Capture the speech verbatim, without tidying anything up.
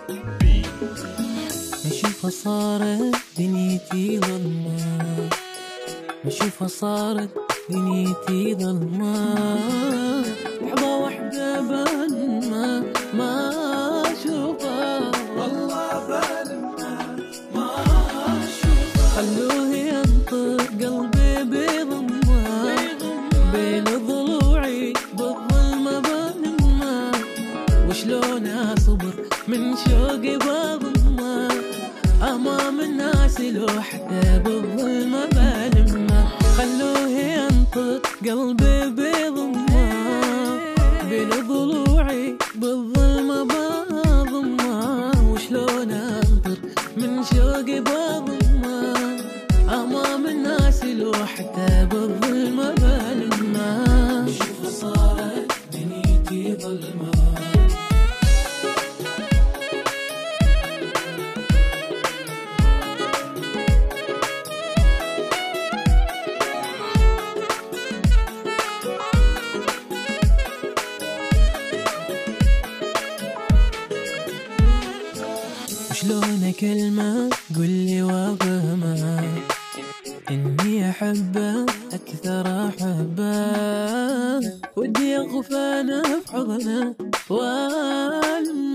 نشوفها صارت دنيتي ظلمة، نشوفها صارت دنيتي ظلمة، لحظة واحدة بلمة ما أشوفها، والله بلمة ما أشوفها. خلوه ينطق قلبي بضمة، بين ضلوعي بالظلمة بلمة، وشلون أصبر من شوقي بضمة، أمام الناس لو حتى بالظلمة بلمة. خلوه ينطق قلبي بضمة، بين ضلوعي بالظلمة بضمة، وشلون أنطر من شوقي بضمة، أمام الناس لو حتى بالظلمة بلمة. شوف صارت دنيتي ظلمة. شلون كلمة قولي وافهمها، إني أحبه أكثر أحبه، ودي أغفانه في حضنه وألمه.